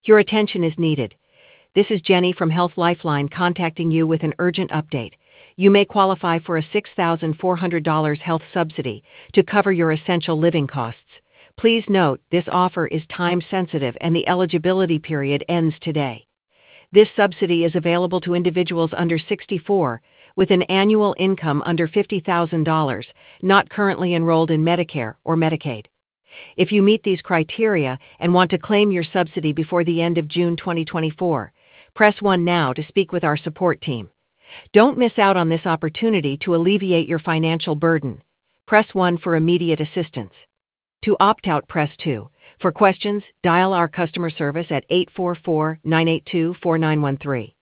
Your attention is needed. This is Jenny from Health Lifeline contacting you with an urgent update. You may qualify for a $6,400 health subsidy to cover your essential living costs. Please note, this offer is time-sensitive and the eligibility period ends today. This subsidy is available to individuals under 64 with an annual income under $50,000, not currently enrolled in Medicare or Medicaid. If you meet these criteria and want to claim your subsidy before the end of June 2024, press 1 now to speak with our support team. Don't miss out on this opportunity to alleviate your financial burden. Press 1 for immediate assistance. To opt out, press 2. For questions, dial our customer service at 844-982-4913.